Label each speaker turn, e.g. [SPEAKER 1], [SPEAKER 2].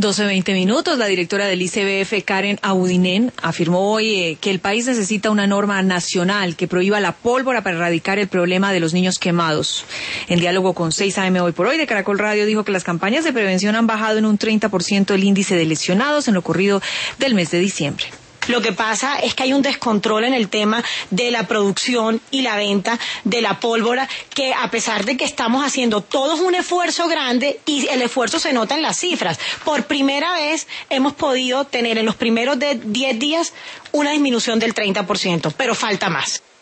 [SPEAKER 1] 12:20. La directora del ICBF, Karen Abudinen, afirmó hoy que el país necesita una norma nacional que prohíba la pólvora para erradicar el problema de los niños quemados. En diálogo con 6 AM Hoy por Hoy de Caracol Radio, dijo que las campañas de prevención han bajado en un 30% el índice de lesionados en lo corrido del mes de diciembre.
[SPEAKER 2] Lo que pasa es que hay un descontrol en el tema de la producción y la venta de la pólvora, que a pesar de que estamos haciendo todos un esfuerzo grande, y el esfuerzo se nota en las cifras, por primera vez hemos podido tener en los primeros 10 días una disminución del 30%, pero falta más.